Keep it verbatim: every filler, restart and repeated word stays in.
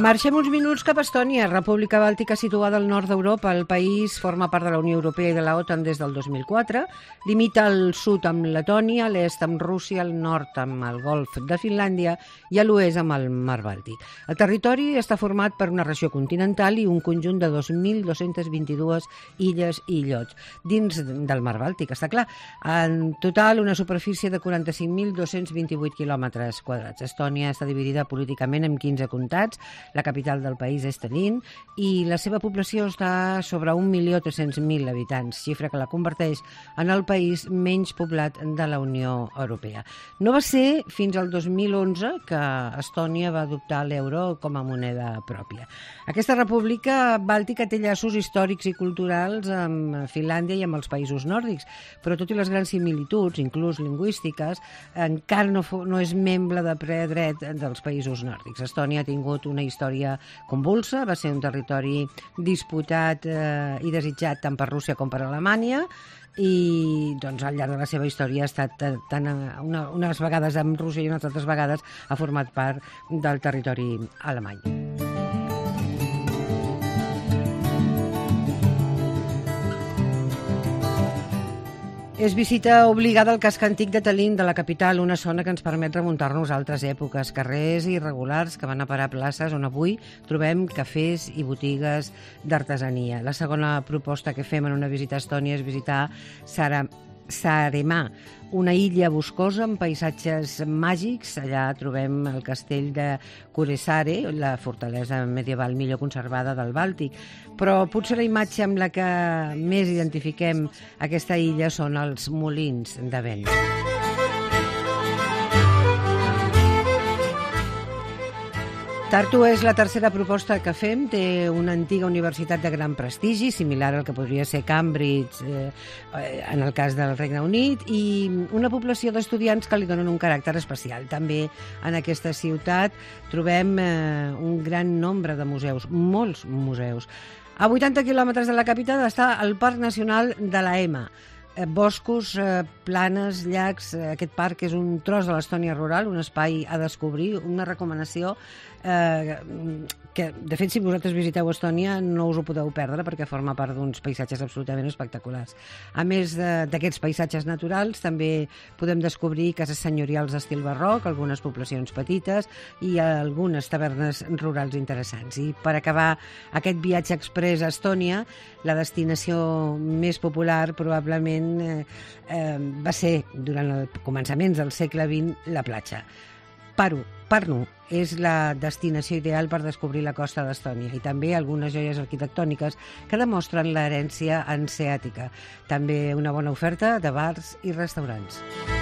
Marxem uns minuts cap a Estònia, república bàltica situada al nord d'Europa. El país forma part de la Unió Europea i de l'OTAN des del dos mil quatre. Limita al sud amb Letònia, a l'est amb Rússia, al nord amb el Golf de Finlàndia i a l'oest amb el Mar Bàltic. El territori està format per una regió continental i un conjunt de dos mil dos-centes vint-i-dues illes i illots dins del Mar Bàltic, està clar. En total, una superfície de quaranta-cinc mil dos-cents vint-i-vuit quilòmetres quadrats. Estònia està dividida políticament en quinze comtats. La capital del país és Tallinn i la seva població està sobre un milió tres-cents mil habitants, xifra que la converteix en el país menys poblat de la Unió Europea. No va ser fins al dos mil onze que Estònia va adoptar l'euro com a moneda pròpia. Aquesta república bàltica té llaços històrics i culturals amb Finlàndia i amb els països nòrdics, però tot i les grans similituds, inclús lingüístiques, encara no, no és membre de ple dret dels països nòrdics. Estònia ha tingut una història convulsa, va ser un territori disputat eh, i desitjat tant per Rússia com per Alemanya, i doncs, al llarg de la seva història ha estat tant una, unes vegades amb Rússia i unes altres vegades ha format part del territori alemany. És visita obligada al casc antic de Tallinn, de la capital, una zona que ens permet remuntar-nos a altres èpoques, carrers irregulars que van a parar a places on avui trobem cafès i botigues d'artesania. La segona proposta que fem en una visita a Estònia és visitar Sara... Saaremaa, una illa boscosa amb paisatges màgics. Allà trobem el castell de Kuressaare, la fortalesa medieval millor conservada del Bàltic. Però potser la imatge amb la que més identifiquem aquesta illa són els molins de vent. Tartu és la tercera proposta que fem. Té una antiga universitat de gran prestigi, similar al que podria ser Cambridge eh, en el cas del Regne Unit, i una població d'estudiants que li donen un caràcter especial. També en aquesta ciutat trobem eh, un gran nombre de museus, molts museus. A vuitanta quilòmetres de la capital està el Parc Nacional de la Ema. Boscos, planes, llacs. Aquest parc és un tros de l'Estònia rural, un espai a descobrir, una recomanació eh, que, de fet, si vosaltres visiteu Estònia no us ho podeu perdre perquè forma part d'uns paisatges absolutament espectaculars. A més d'aquests paisatges naturals, també podem descobrir cases senyorials d'estil barroc, algunes poblacions petites i algunes tavernes rurals interessants. I per acabar aquest viatge exprés a Estònia, la destinació més popular probablement Eh, eh, va ser, durant els començaments del segle vint, la platja. Paru, Pärnu és la destinació ideal per descobrir la costa d'Estònia i també algunes joies arquitectòniques que demostren l'herència hanseàtica. També una bona oferta de bars i restaurants.